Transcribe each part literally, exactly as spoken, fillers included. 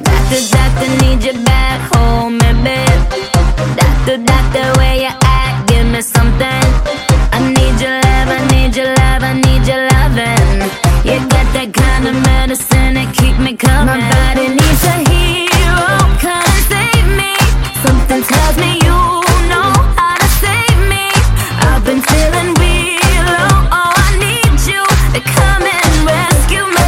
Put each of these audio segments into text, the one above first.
Doctor, doctor, need you back home, baby. Doctor, doctor, where you at? Give me something. I need your love, I need your love, I need your loving. You got that kind of medicine that keep me coming. My body needs a hero, come and save me. Something tells me you know how to save me. I've been feeling real low, oh I need you to come and rescue me.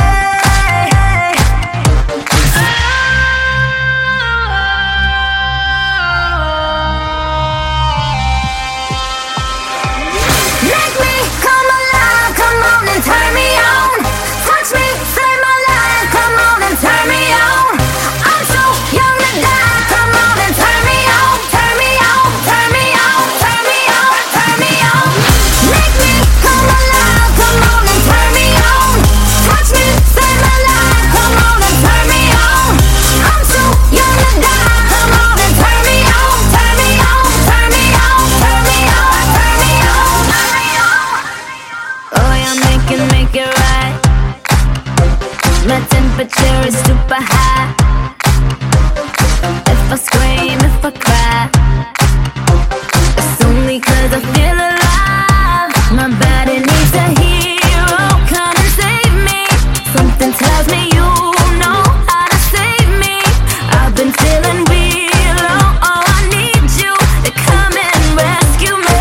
Make me come alive, come on and turn me on. Touch me, save my life, come on and turn me on. I'm so young to die, come on and turn me on. Turn me on, turn me on, turn me on, turn me on. Make me come alive, come on and turn me on. Touch me, save my life, come on and turn me on. I'm so young to die, come on and turn me on. Turn me on, turn me on, turn me on, turn me on, turn me on. Oh yeah, make it, make it right. My temperature is super high. If I scream, if I cry, it's only cause I feel alive. My body needs a hero, come and save me. Something tells me you know how to save me. I've been feeling real low, oh I need you to come and rescue me.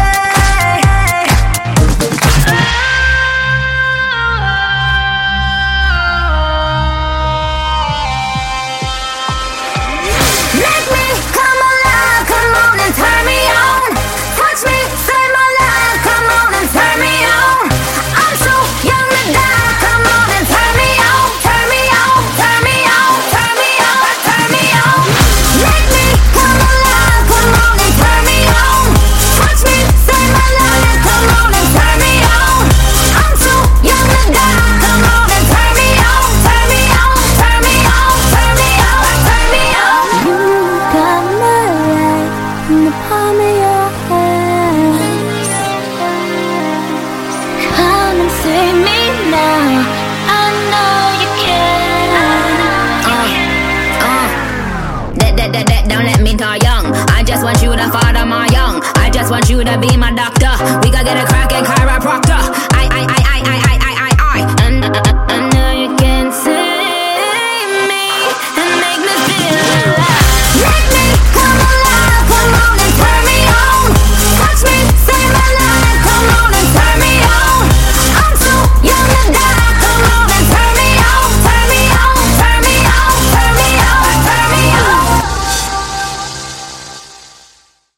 Make me come alive, come on and turn me on. Touch me, save my life, come on and turn me on. I'm so young to die, come on and turn me on. Turn me on, turn me on, turn me on, turn me on. Make me come alive, come on and turn me on. Touch me, save my life, come on and turn me on. I'm so young to die, come on and turn me on. Turn me on, turn me on, turn me on, turn me on. You got my life in the palm of your hand. Come and save me now. I know you can. Uh, uh. That, that, that, that, don't let me die young. I just want you to father my young. I just want you to be my doctor. We gotta get a crack.